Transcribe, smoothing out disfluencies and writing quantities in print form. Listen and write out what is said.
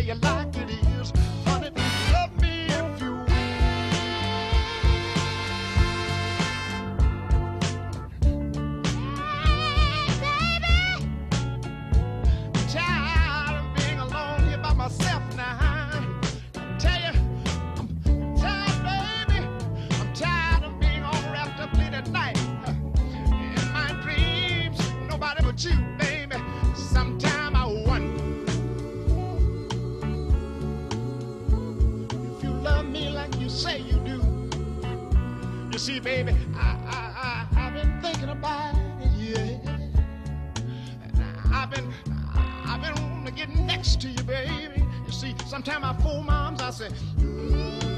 you like it is. Honey, love me if you will. I'm tired of being alone here by myself now. I tell you, I'm tired, baby. I'm tired of being all wrapped up late at night. In my dreams, nobody but you, baby. Sometime I wonder if you love me like you say you do. You see, baby, I've been thinking about it, yeah. And I've been wanting to get next to you, baby. You see, sometimes I fool moms, I say,